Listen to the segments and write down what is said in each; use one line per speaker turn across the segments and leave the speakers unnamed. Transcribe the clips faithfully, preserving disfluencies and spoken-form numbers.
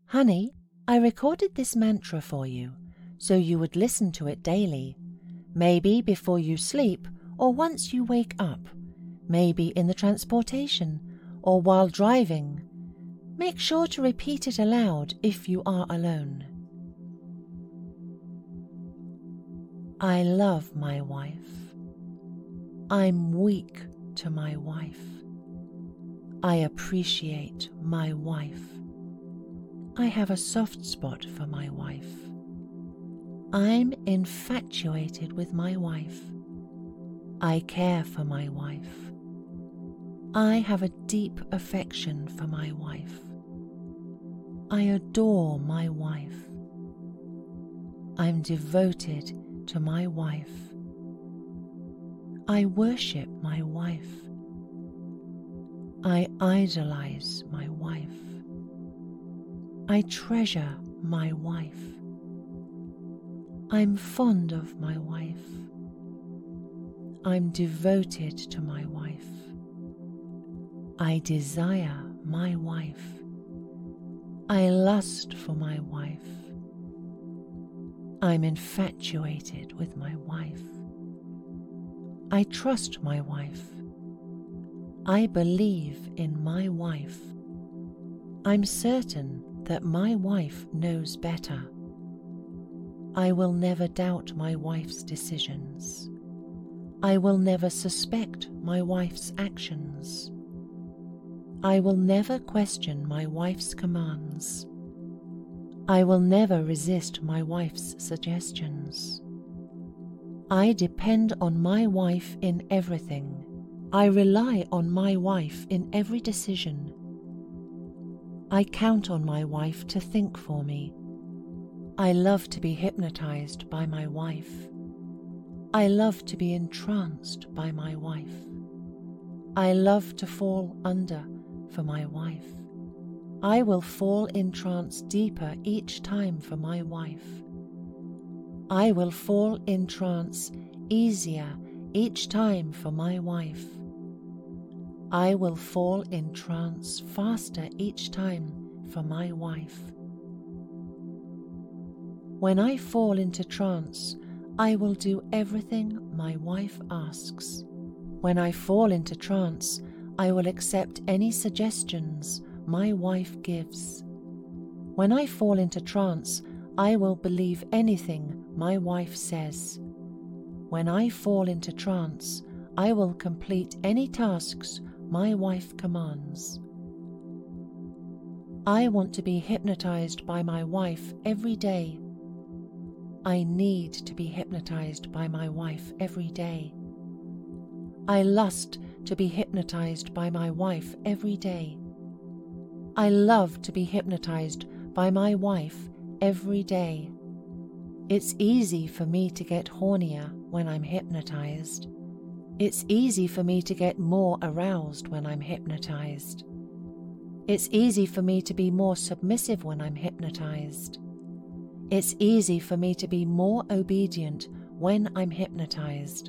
Honey, I recorded this mantra for you, so you would listen to it daily, maybe before you sleep or once you wake up, maybe in the transportation or while driving. Make sure to repeat it aloud if you are alone. I love my wife. I'm weak to my wife. I appreciate my wife. I have a soft spot for my wife. I'm infatuated with my wife. I care for my wife. I have a deep affection for my wife. I adore my wife. I'm devoted to my wife. I worship my wife. I idolize my wife. I treasure my wife. I'm fond of my wife. I'm devoted to my wife. I desire my wife. I lust for my wife. I'm infatuated with my wife. I trust my wife. I believe in my wife. I'm certain that my wife knows better. I will never doubt my wife's decisions. I will never suspect my wife's actions. I will never question my wife's commands. I will never resist my wife's suggestions. I depend on my wife in everything. I rely on my wife in every decision. I count on my wife to think for me. I love to be hypnotized by my wife. I love to be entranced by my wife. I love to fall under for my wife. I will fall in trance deeper each time for my wife. I will fall in trance easier each time for my wife. I will fall in trance faster each time for my wife. When I fall into trance, I will do everything my wife asks. When I fall into trance, I will accept any suggestions my wife gives. When I fall into trance, I will believe anything my wife says. When I fall into trance, I will complete any tasks my wife commands. I want to be hypnotized by my wife every day. I need to be hypnotized by my wife every day. I lust to be hypnotized by my wife every day. I love to be hypnotized by my wife every day. It's easy for me to get hornier when I'm hypnotized. It's easy for me to get more aroused when I'm hypnotized. It's easy for me to be more submissive when I'm hypnotized. It's easy for me to be more obedient when I'm hypnotized.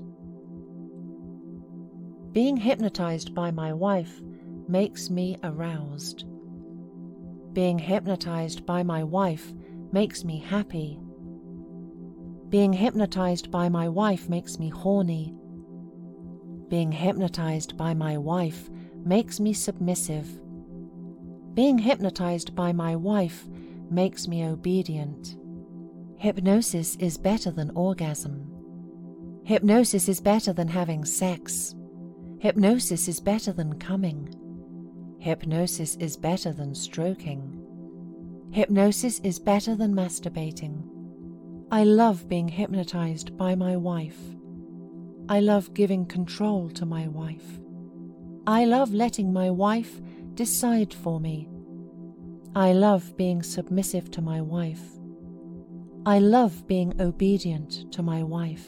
Being hypnotized by my wife makes me aroused. Being hypnotized by my wife makes me happy. Being hypnotized by my wife makes me horny. Being hypnotized by my wife makes me submissive. Being hypnotized by my wife makes me obedient. Hypnosis is better than orgasm. Hypnosis is better than having sex. Hypnosis is better than coming. Hypnosis is better than stroking. Hypnosis is better than masturbating. I love being hypnotized by my wife. I love giving control to my wife. I love letting my wife decide for me. I love being submissive to my wife. I love being obedient to my wife.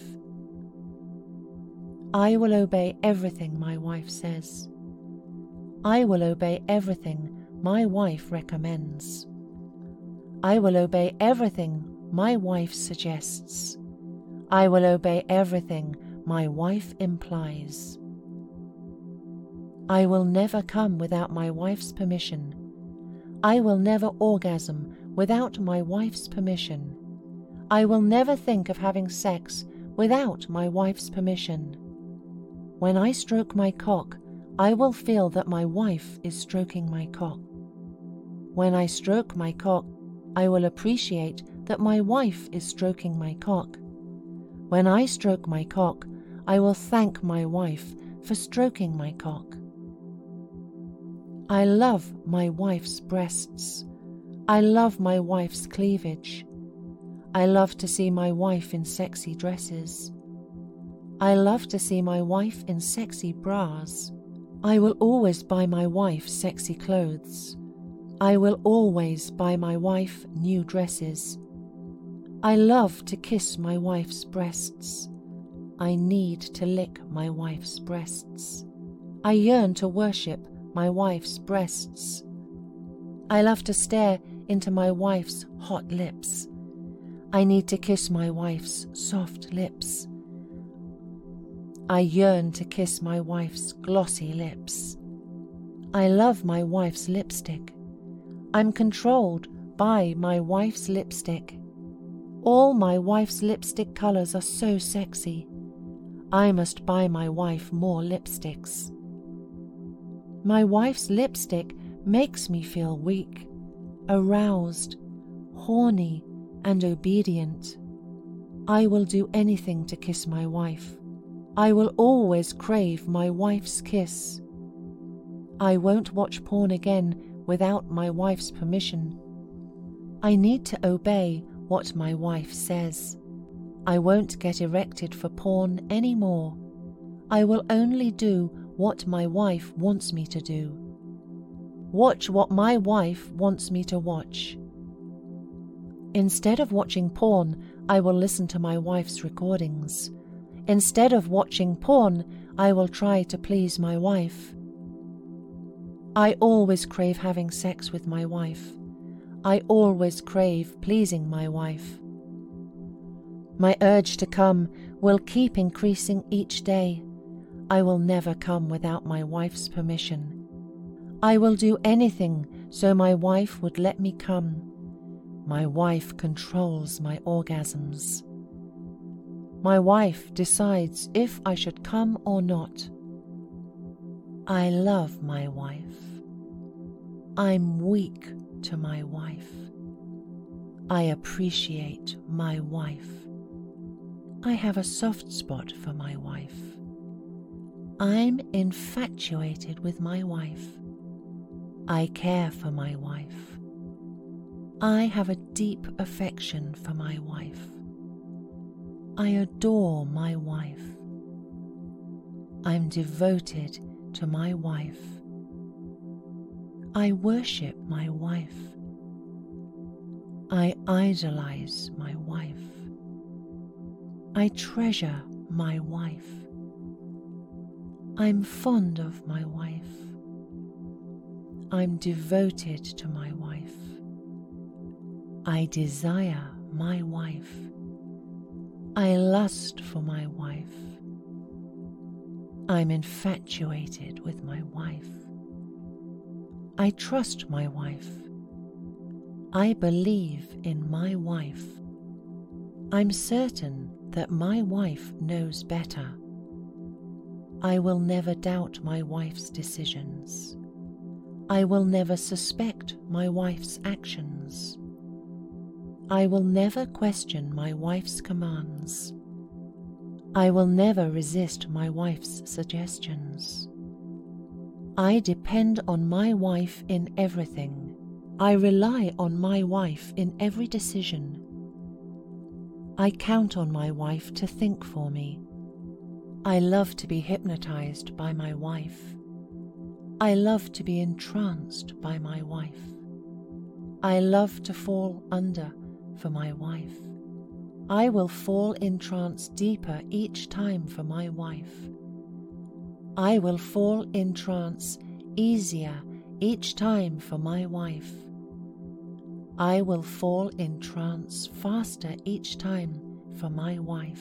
I will obey everything my wife says. I will obey everything my wife recommends. I will obey everything my wife suggests. I will obey everything my wife implies. I will never come without my wife's permission. I will never orgasm without my wife's permission. I will never think of having sex without my wife's permission. When I stroke my cock, I will feel that my wife is stroking my cock. When I stroke my cock, I will appreciate that my wife is stroking my cock. When I stroke my cock, I will thank my wife for stroking my cock. I love my wife's breasts. I love my wife's cleavage. I love to see my wife in sexy dresses. I love to see my wife in sexy bras. I will always buy my wife sexy clothes. I will always buy my wife new dresses. I love to kiss my wife's breasts. I need to lick my wife's breasts. I yearn to worship my wife's breasts. I love to stare into my wife's hot lips. I need to kiss my wife's soft lips. I yearn to kiss my wife's glossy lips. I love my wife's lipstick. I'm controlled by my wife's lipstick. All my wife's lipstick colors are so sexy. I must buy my wife more lipsticks. My wife's lipstick makes me feel weak, aroused, horny, and obedient. I will do anything to kiss my wife. I will always crave my wife's kiss. I won't watch porn again without my wife's permission. I need to obey what my wife says. I won't get erected for porn anymore. I will only do what my wife wants me to do. Watch what my wife wants me to watch. Instead of watching porn, I will listen to my wife's recordings. Instead of watching porn, I will try to please my wife. I always crave having sex with my wife. I always crave pleasing my wife. My urge to come will keep increasing each day. I will never come without my wife's permission. I will do anything so my wife would let me come. My wife controls my orgasms. My wife decides if I should come or not. I love my wife. I'm weak to my wife. I appreciate my wife. I have a soft spot for my wife. I'm infatuated with my wife. I care for my wife. I have a deep affection for my wife. I adore my wife. I'm devoted to my wife. I worship my wife. I idolize my wife. I treasure my wife. I'm fond of my wife. I'm devoted to my wife. I desire my wife. I lust for my wife. I'm infatuated with my wife. I trust my wife. I believe in my wife. I'm certain that my wife knows better. I will never doubt my wife's decisions. I will never suspect my wife's actions. I will never question my wife's commands. I will never resist my wife's suggestions. I depend on my wife in everything. I rely on my wife in every decision. I count on my wife to think for me. I love to be hypnotized by my wife. I love to be entranced by my wife. I love to fall under for my wife. I will fall in trance deeper each time for my wife. I will fall in trance easier each time for my wife. I will fall in trance faster each time for my wife.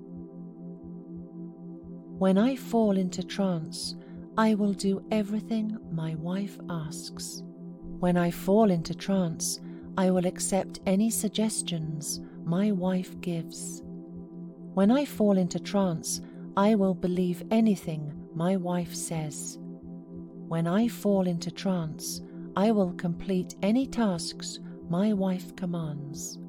When I fall into trance, I will do everything my wife asks. When I fall into trance, I will accept any suggestions my wife gives. When I fall into trance, I will believe anything my wife says. When I fall into trance, I will complete any tasks my wife commands.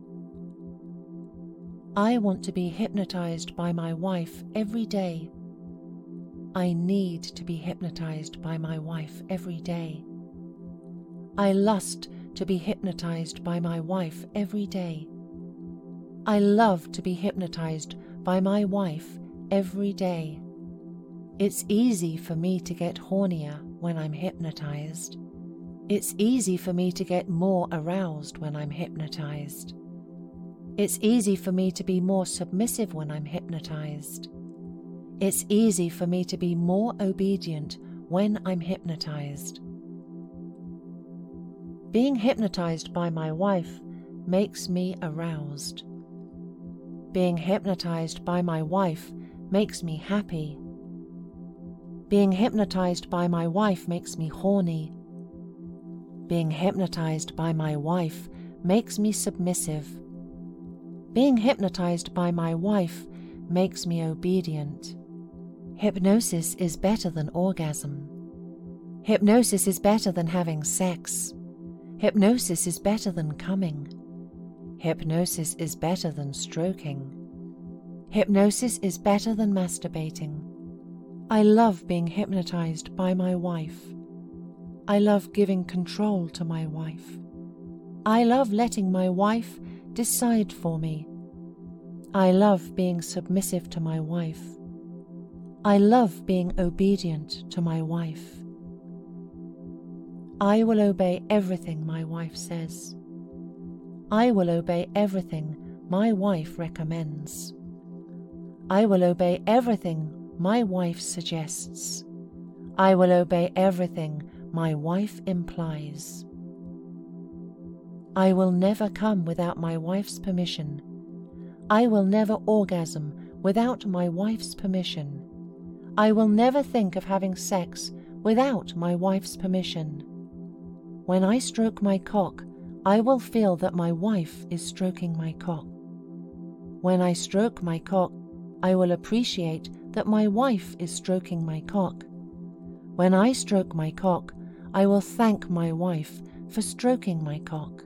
I want to be hypnotized by my wife every day. I need to be hypnotized by my wife every day. I lust to be hypnotized by my wife every day. I love to be hypnotized by my wife every day. It's easy for me to get hornier when I'm hypnotized. It's easy for me to get more aroused when I'm hypnotized. It's easy for me to be more submissive when I'm hypnotized. It's easy for me to be more obedient when I'm hypnotized. Being hypnotized by my wife makes me aroused. Being hypnotized by my wife makes me happy. Being hypnotized by my wife makes me horny. Being hypnotized by my wife makes me submissive. Being hypnotized by my wife makes me obedient. Hypnosis is better than orgasm. Hypnosis is better than having sex. Hypnosis is better than coming. Hypnosis is better than stroking. Hypnosis is better than masturbating. I love being hypnotized by my wife. I love giving control to my wife. I love letting my wife decide for me. I love being submissive to my wife. I love being obedient to my wife. I will obey everything my wife says. I will obey everything my wife recommends. I will obey everything my wife suggests. I will obey everything my wife implies. I will never come without my wife's permission. I will never orgasm without my wife's permission. I will never think of having sex without my wife's permission. When I stroke my cock, I will feel that my wife is stroking my cock. When I stroke my cock, I will appreciate that my wife is stroking my cock. When I stroke my cock, I will thank my wife for stroking my cock.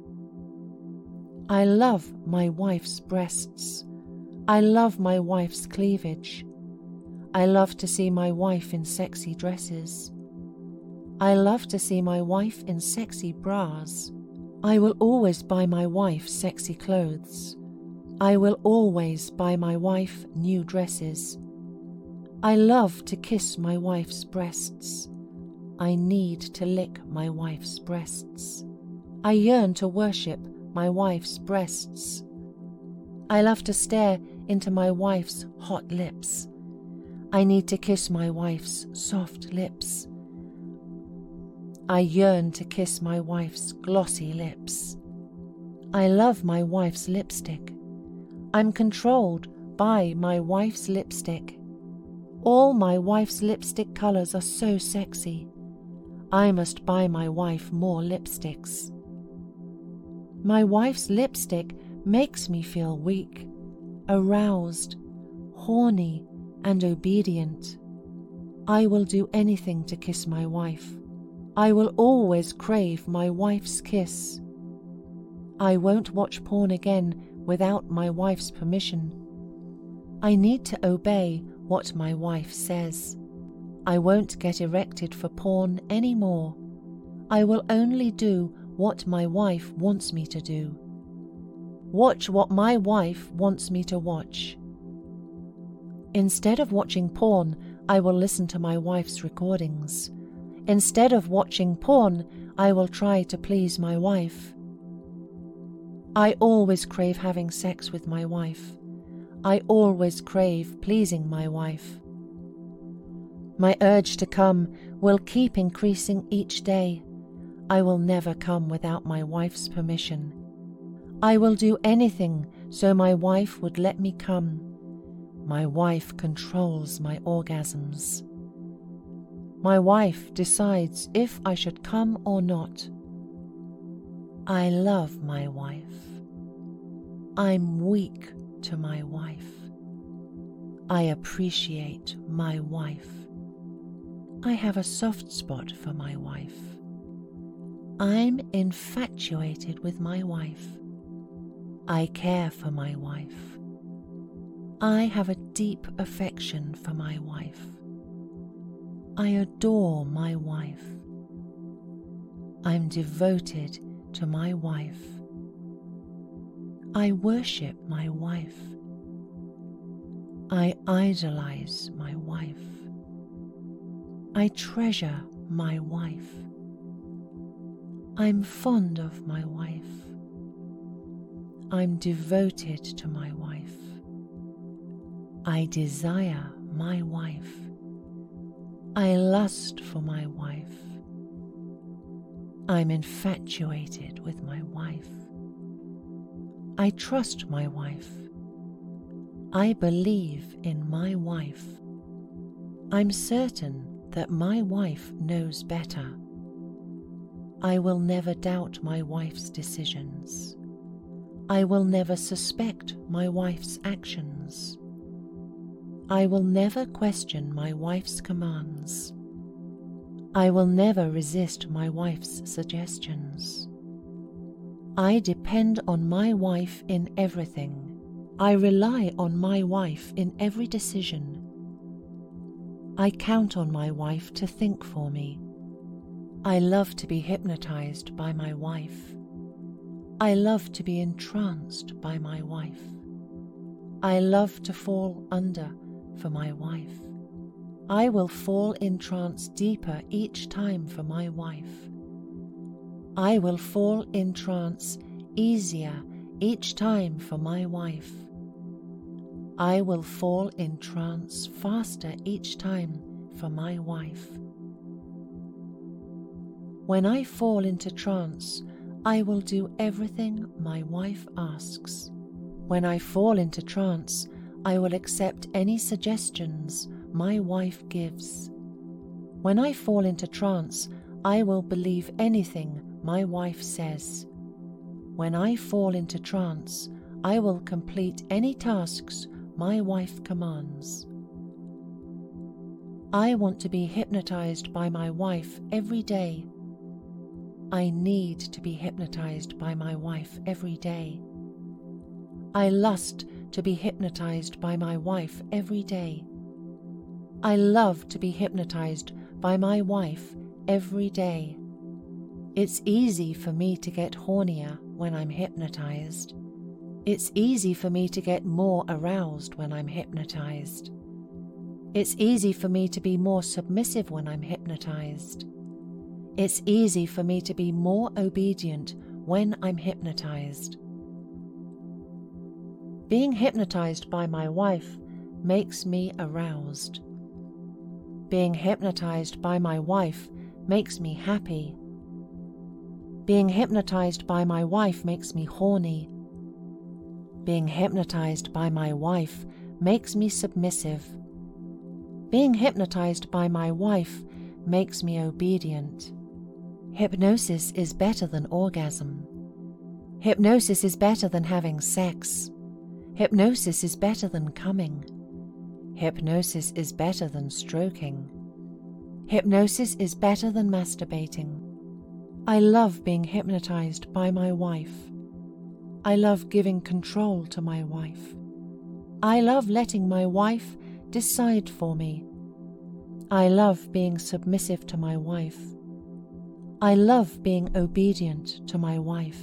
I love my wife's breasts. I love my wife's cleavage. I love to see my wife in sexy dresses. I love to see my wife in sexy bras. I will always buy my wife sexy clothes. I will always buy my wife new dresses. I love to kiss my wife's breasts. I need to lick my wife's breasts. I yearn to worship my wife's breasts. I love to stare into my wife's hot lips. I need to kiss my wife's soft lips. I yearn to kiss my wife's glossy lips. I love my wife's lipstick. I'm controlled by my wife's lipstick. All my wife's lipstick colors are so sexy. I must buy my wife more lipsticks. My wife's lipstick makes me feel weak, aroused, horny, and obedient. I will do anything to kiss my wife. I will always crave my wife's kiss. I won't watch porn again without my wife's permission. I need to obey what my wife says. I won't get erected for porn anymore. I will only do what my wife wants me to do. Watch what my wife wants me to watch. Instead of watching porn, I will listen to my wife's recordings. Instead of watching porn, I will try to please my wife. I always crave having sex with my wife. I always crave pleasing my wife. My urge to come will keep increasing each day. I will never come without my wife's permission. I will do anything so my wife would let me come. My wife controls my orgasms. My wife decides if I should come or not. I love my wife. I'm weak to my wife. I appreciate my wife. I have a soft spot for my wife. I'm infatuated with my wife. I care for my wife. I have a deep affection for my wife. I adore my wife. I'm devoted to my wife. I worship my wife. I idolize my wife. I treasure my wife. I'm fond of my wife. I'm devoted to my wife. I desire my wife. I lust for my wife. I'm infatuated with my wife. I trust my wife. I believe in my wife. I'm certain that my wife knows better. I will never doubt my wife's decisions. I will never suspect my wife's actions. I will never question my wife's commands. I will never resist my wife's suggestions. I depend on my wife in everything. I rely on my wife in every decision. I count on my wife to think for me. I love to be hypnotized by my wife. I love to be entranced by my wife. I love to fall under for my wife. I will fall in trance deeper each time for my wife. I will fall in trance easier each time for my wife. I will fall in trance faster each time for my wife. When I fall into trance, I will do everything my wife asks. When I fall into trance, I will accept any suggestions my wife gives. When I fall into trance, I will believe anything my wife says. When I fall into trance, I will complete any tasks my wife commands. I want to be hypnotized by my wife every day. I need to be hypnotized by my wife every day. I lust to be hypnotized by my wife every day. I love to be hypnotized by my wife every day. It's easy for me to get hornier when I'm hypnotized. It's easy for me to get more aroused when I'm hypnotized. It's easy for me to be more submissive when I'm hypnotized. It's easy for me to be more obedient when I'm hypnotized. Being hypnotized by my wife makes me aroused. Being hypnotized by my wife makes me happy. Being hypnotized by my wife makes me horny. Being hypnotized by my wife makes me submissive. Being hypnotized by my wife makes me obedient. Hypnosis is better than orgasm. Hypnosis is better than having sex. Hypnosis is better than coming. Hypnosis is better than stroking. Hypnosis is better than masturbating. I love being hypnotized by my wife. I love giving control to my wife. I love letting my wife decide for me. I love being submissive to my wife. I love being obedient to my wife.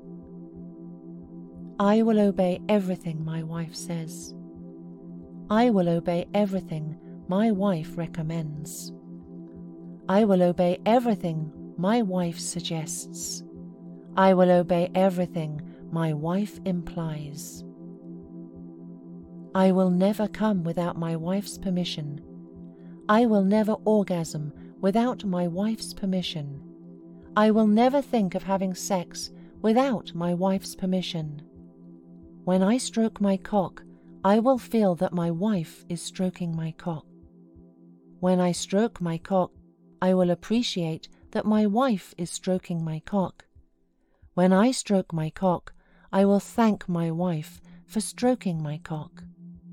I will obey everything my wife says. I will obey everything my wife recommends. I will obey everything my wife suggests. I will obey everything my wife implies. I will never come without my wife's permission. I will never orgasm without my wife's permission. I will never think of having sex without my wife's permission. When I stroke my cock, I will feel that my wife is stroking my cock. When I stroke my cock, I will appreciate that my wife is stroking my cock. When I stroke my cock, I will thank my wife for stroking my cock.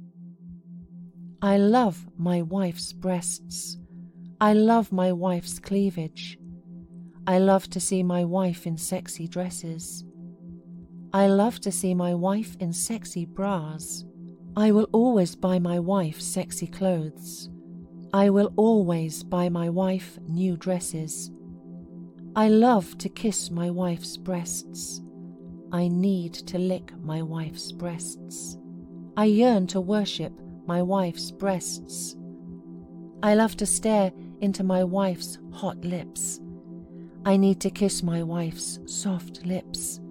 I love my wife's breasts. I love my wife's cleavage. I love to see my wife in sexy dresses. I love to see my wife in sexy bras. I will always buy my wife sexy clothes. I will always buy my wife new dresses. I love to kiss my wife's breasts. I need to lick my wife's breasts. I yearn to worship my wife's breasts. I love to stare into my wife's hot lips. I need to kiss my wife's soft lips.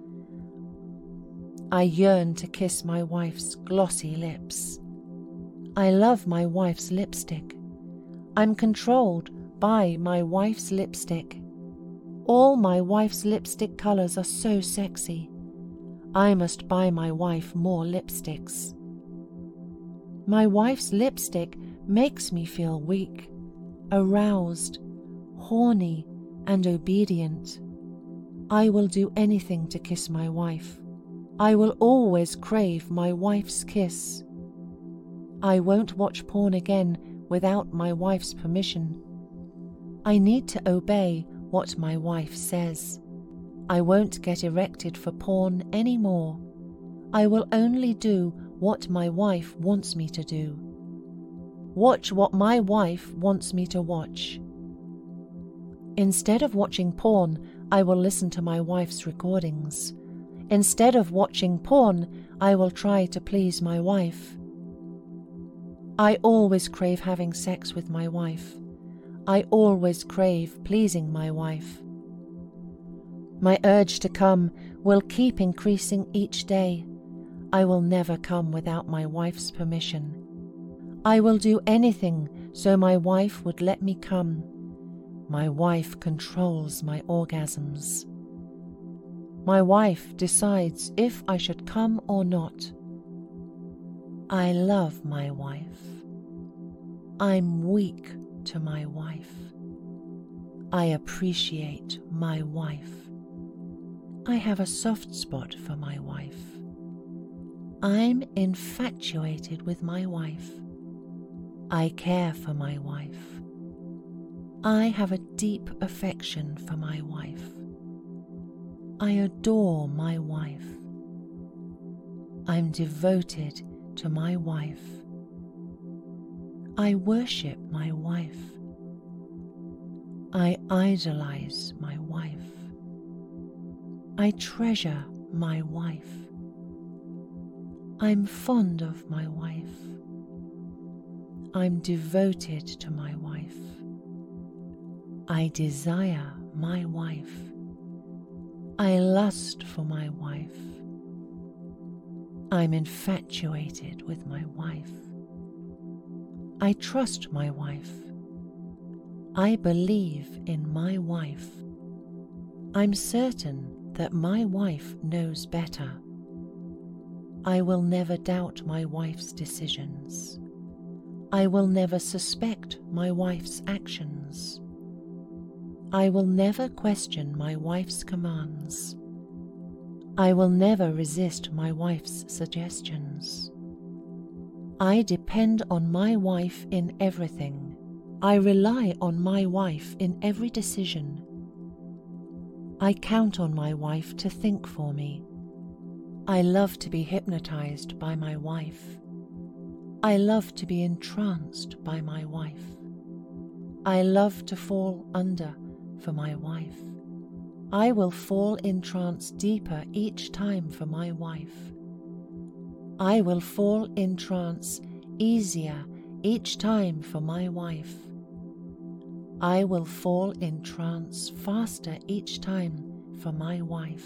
I yearn to kiss my wife's glossy lips. I love my wife's lipstick. I'm controlled by my wife's lipstick. All my wife's lipstick colours are so sexy. I must buy my wife more lipsticks. My wife's lipstick makes me feel weak, aroused, horny, and obedient. I will do anything to kiss my wife. I will always crave my wife's kiss. I won't watch porn again without my wife's permission. I need to obey what my wife says. I won't get erected for porn anymore. I will only do what my wife wants me to do. Watch what my wife wants me to watch. Instead of watching porn, I will listen to my wife's recordings. Instead of watching porn, I will try to please my wife. I always crave having sex with my wife. I always crave pleasing my wife. My urge to come will keep increasing each day. I will never come without my wife's permission. I will do anything so my wife would let me come. My wife controls my orgasms. My wife decides if I should come or not. I love my wife. I'm weak to my wife. I appreciate my wife. I have a soft spot for my wife. I'm infatuated with my wife. I care for my wife. I have a deep affection for my wife. I adore my wife. I'm devoted to my wife. I worship my wife. I idolize my wife. I treasure my wife. I'm fond of my wife. I'm devoted to my wife. I desire my wife. I lust for my wife. I'm infatuated with my wife. I trust my wife. I believe in my wife. I'm certain that my wife knows better. I will never doubt my wife's decisions. I will never suspect my wife's actions. I will never question my wife's commands. I will never resist my wife's suggestions. I depend on my wife in everything. I rely on my wife in every decision. I count on my wife to think for me. I love to be hypnotized by my wife. I love to be entranced by my wife. I love to fall under for my wife. I will fall in trance deeper each time for my wife. I will fall in trance easier each time for my wife. I will fall in trance faster each time for my wife.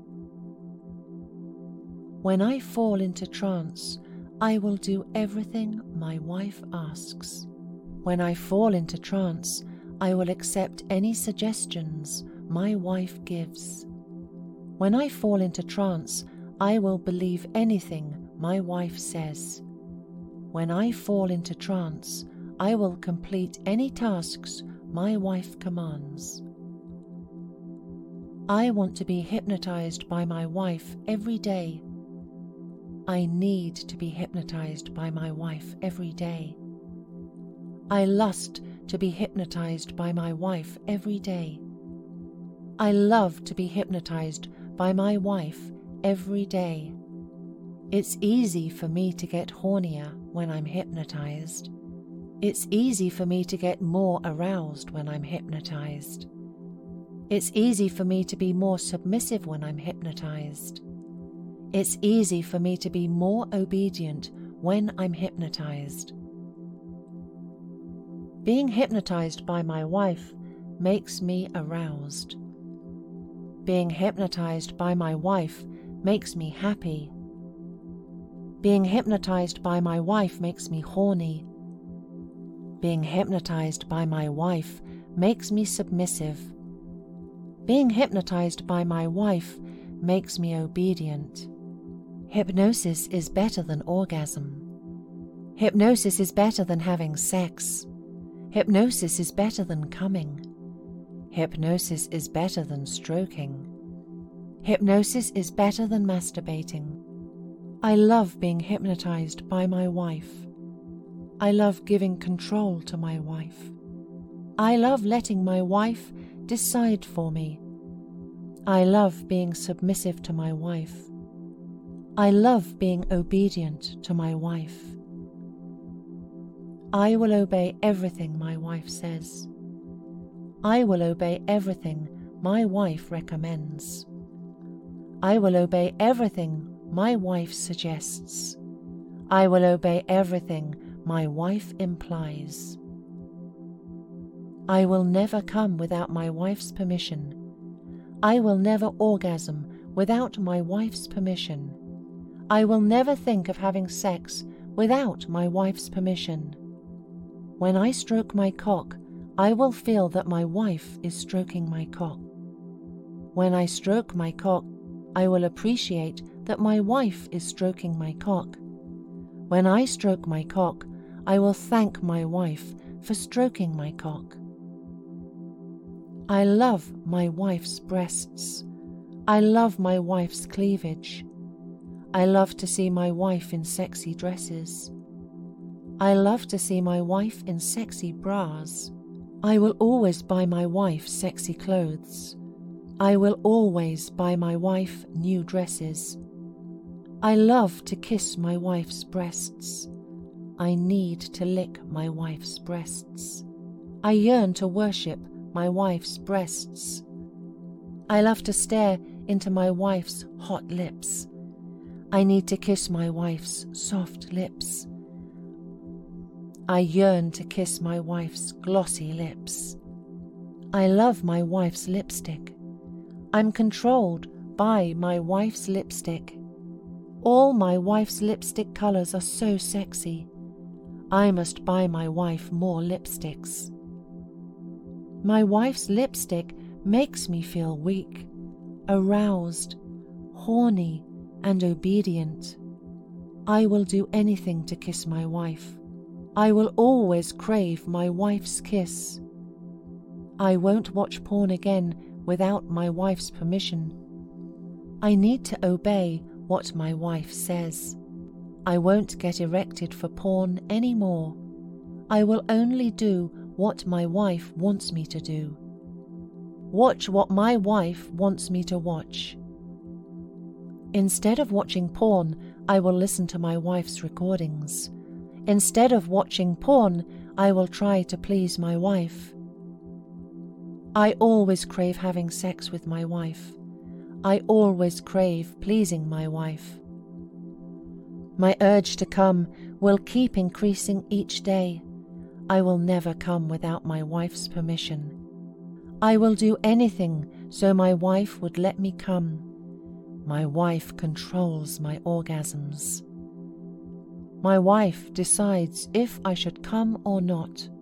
When I fall into trance, I will do everything my wife asks. When I fall into trance, I will accept any suggestions my wife gives. When I fall into trance, I will believe anything my wife says. When I fall into trance, I will complete any tasks my wife commands. I want to be hypnotized by my wife every day. I need to be hypnotized by my wife every day. I lust to be hypnotized by my wife every day. I love to be hypnotized by my wife every day. It's easy for me to get hornier when I'm hypnotized. It's easy for me to get more aroused when I'm hypnotized. It's easy for me to be more submissive when I'm hypnotized. It's easy for me to be more obedient when I'm hypnotized. Being hypnotized by my wife makes me aroused. Being hypnotized by my wife makes me happy. Being hypnotized by my wife makes me horny. Being hypnotized by my wife makes me submissive. Being hypnotized by my wife makes me obedient. Hypnosis is better than orgasm. Hypnosis is better than having sex. Hypnosis is better than coming. Hypnosis is better than stroking. Hypnosis is better than masturbating. I love being hypnotized by my wife. I love giving control to my wife. I love letting my wife decide for me. I love being submissive to my wife. I love being obedient to my wife. I will obey everything my wife says. I will obey everything my wife recommends. I will obey everything my wife suggests. I will obey everything my wife implies. I will never come without my wife's permission. I will never orgasm without my wife's permission. I will never think of having sex without my wife's permission. When I stroke my cock, I will feel that my wife is stroking my cock. When I stroke my cock, I will appreciate that my wife is stroking my cock. When I stroke my cock, I will thank my wife for stroking my cock. I love my wife's breasts. I love my wife's cleavage. I love to see my wife in sexy dresses. I love to see my wife in sexy bras. I will always buy my wife sexy clothes. I will always buy my wife new dresses. I love to kiss my wife's breasts. I need to lick my wife's breasts. I yearn to worship my wife's breasts. I love to stare into my wife's hot lips. I need to kiss my wife's soft lips. I yearn to kiss my wife's glossy lips. I love my wife's lipstick. I'm controlled by my wife's lipstick. All my wife's lipstick colors are so sexy. I must buy my wife more lipsticks. My wife's lipstick makes me feel weak, aroused, horny, and obedient. I will do anything to kiss my wife. I will always crave my wife's kiss. I won't watch porn again without my wife's permission. I need to obey what my wife says. I won't get erected for porn anymore. I will only do what my wife wants me to do. Watch what my wife wants me to watch. Instead of watching porn, I will listen to my wife's recordings. Instead of watching porn, I will try to please my wife. I always crave having sex with my wife. I always crave pleasing my wife. My urge to come will keep increasing each day. I will never come without my wife's permission. I will do anything so my wife would let me come. My wife controls my orgasms. My wife decides if I should come or not.